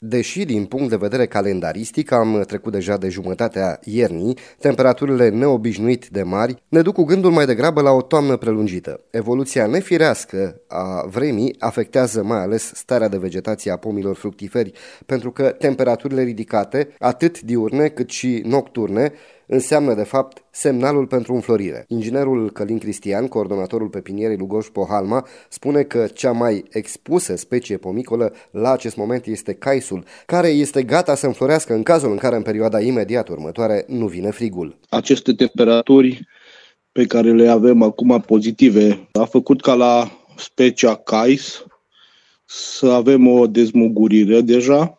Deși din punct de vedere calendaristic am trecut deja de jumătatea iernii, temperaturile neobișnuit de mari ne duc cu gândul mai degrabă la o toamnă prelungită. Evoluția nefirească a vremii afectează mai ales starea de vegetație a pomilor fructiferi, pentru că temperaturile ridicate, atât diurne cât și nocturne, înseamnă de fapt semnalul pentru înflorire. Inginerul Călin Cristian, coordonatorul pepinierei Lugoj-Pohalma, spune că cea mai expusă specie pomicolă la acest moment este caisul, care este gata să înflorească în cazul în care în perioada imediat următoare nu vine frigul. Aceste temperaturi pe care le avem acum pozitive a făcut ca la specia cais să avem o dezmugurire deja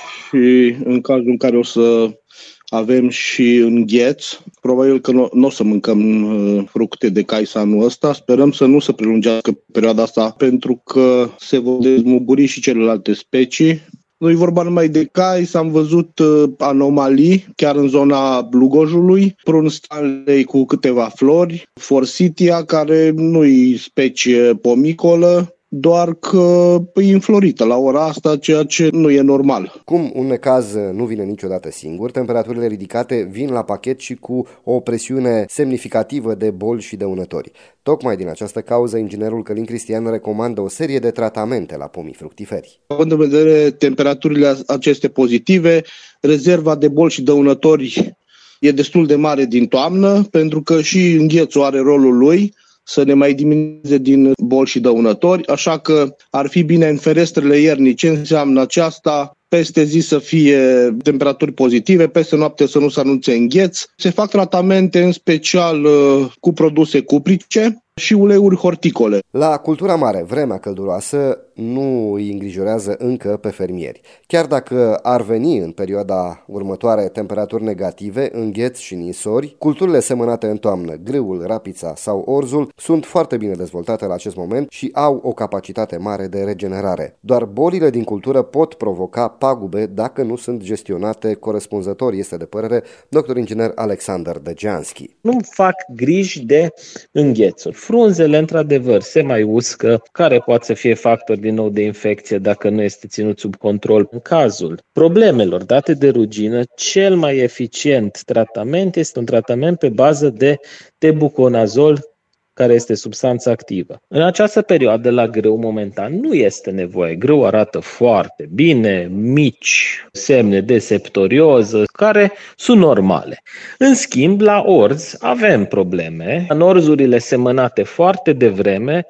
și în cazul în care o să avem și îngheț, probabil că nu o să mâncăm fructe de cais anul ăsta. Sperăm să nu se prelungească perioada asta, pentru că se vor dezmuguri și celelalte specii. Nu e vorba numai de cais, am văzut anomalii chiar în zona Lugojului, prun Stanley cu câteva flori, Forsythia, care nu e specie pomicolă, doar că e înflorită la ora asta, ceea ce nu e normal. Cum un necaz nu vine niciodată singur, temperaturile ridicate vin la pachet și cu o presiune semnificativă de boli și dăunători. Tocmai din această cauză, inginerul Călin Cristian recomandă o serie de tratamente la pomii fructiferi. Având în vedere temperaturile aceste pozitive, rezerva de boli și dăunători e destul de mare din toamnă, pentru că și înghețul are rolul lui să ne mai diminueze din boli și dăunători, așa că ar fi bine în ferestrele iernii. Ce înseamnă aceasta? Peste zi să fie temperaturi pozitive, peste noapte să nu se anunțe îngheț. Se fac tratamente în special cu produse cuprice și uleiuri horticole. La cultura mare, vremea călduroasă nu îi îngrijorează încă pe fermieri. Chiar dacă ar veni în perioada următoare temperaturi negative, îngheț și nisori, culturile semănate în toamnă, grâul, rapița sau orzul, sunt foarte bine dezvoltate la acest moment și au o capacitate mare de regenerare. Doar bolile din cultură pot provoca pagube dacă nu sunt gestionate corespunzător, este de părere dr. inginer Alexander Degeanski. Nu fac griji de înghețuri. Frunzele, într-adevăr, se mai uscă, care poate să fie factor din nou de infecție dacă nu este ținut sub control. În cazul problemelor date de rugină, cel mai eficient tratament este un tratament pe bază de tebuconazol, care este substanța activă. În această perioadă, la grâu, momentan, nu este nevoie. Grâu arată foarte bine, mici semne de septorioză, care sunt normale. În schimb, la orz avem probleme. În orzurile semănate foarte devreme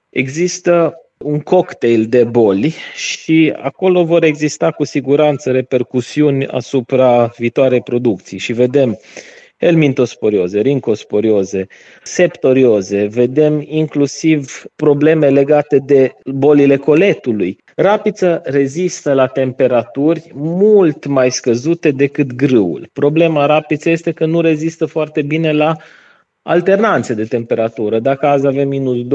există un cocktail de boli și acolo vor exista cu siguranță repercusiuni asupra viitoarei producții. Și vedem helmintosporioze, rincosporioze, septorioze, vedem inclusiv probleme legate de bolile coletului. Rapița rezistă la temperaturi mult mai scăzute decât grâul. Problema rapiței este că nu rezistă foarte bine la alternanțe de temperatură. Dacă azi avem minus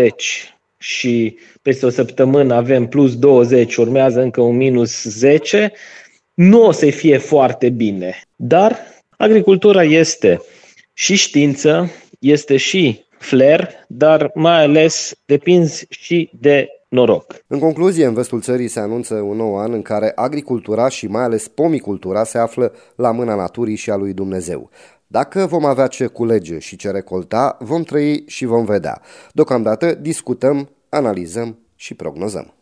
20 și peste o săptămână avem plus 20, urmează încă un minus 10, nu o să fie foarte bine. Dar agricultura este și știință, este și flair, dar mai ales depinzi și de noroc. În concluzie, în vestul țării se anunță un nou an în care agricultura și mai ales pomicultura se află la mâna naturii și a lui Dumnezeu. Dacă vom avea ce culege și ce recolta, vom trăi și vom vedea. Deocamdată discutăm, analizăm și prognozăm.